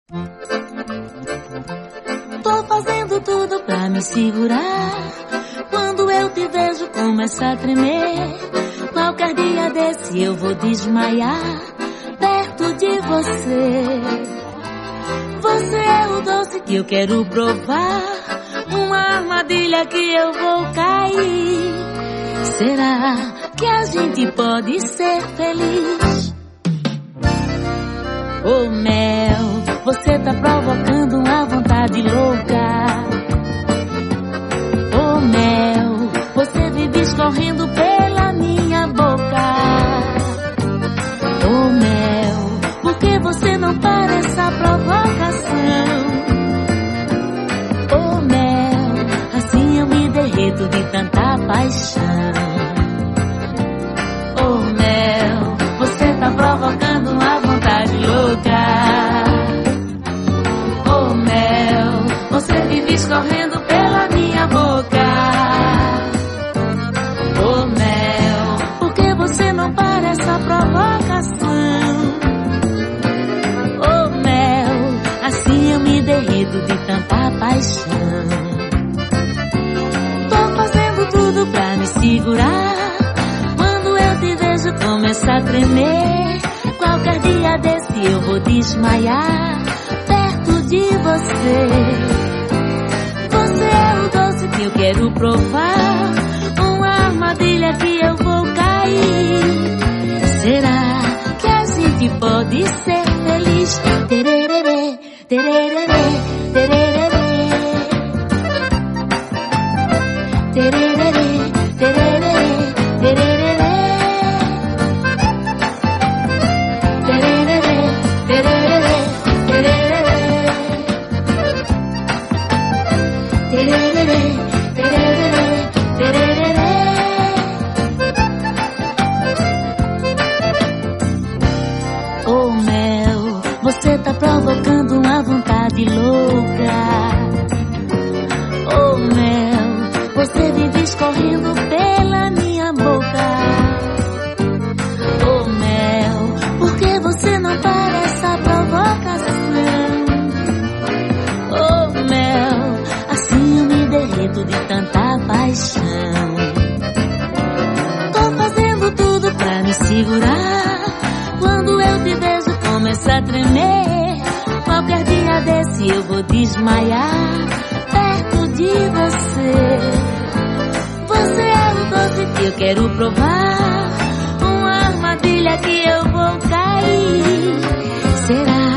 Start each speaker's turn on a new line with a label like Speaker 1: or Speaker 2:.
Speaker 1: Tô fazendo tudo pra me segurar. Quando eu te vejo começa a tremer. Qualquer dia desse eu vou desmaiar perto de você. Você é o doce que eu quero provar, uma armadilha que eu vou cair. Será que a gente pode ser feliz? Oh mel, você tá provocando uma vontade louca. Oh mel, você vive escorrendo pela minha boca. Oh mel, por que você não para essa provocação? Oh mel, assim eu me derreto de tanta paixão. Oh mel, você tá provocando uma vontade louca. Oh mel, você vive escorrendo pela minha boca. Oh mel, por que você não para essa provocação? Oh mel, assim eu me derreto de tanta paixão. Tô fazendo tudo pra me segurar. Quando eu te vejo começa a tremer. Qualquer dia desse eu vou desmaiar perto de você. Você é o doce que eu quero provar, uma armadilha que eu vou cair. Será que a gente pode ser feliz? Tererê, tererê, tererê, tererê, tererê, tererê. Oh mel, você tá provocando uma vontade louca. Oh mel, você vive escorrendo pela minha boca. Oh mel, por que você não para essa provocação? Oh mel, assim eu me derreto de tanta paixão. Tô fazendo tudo pra me segurar. Quando eu te vejo começa a tremer. Qualquer dia desse eu vou desmaiar perto de você. Você é o doce que eu quero provar, uma armadilha que eu vou cair. Será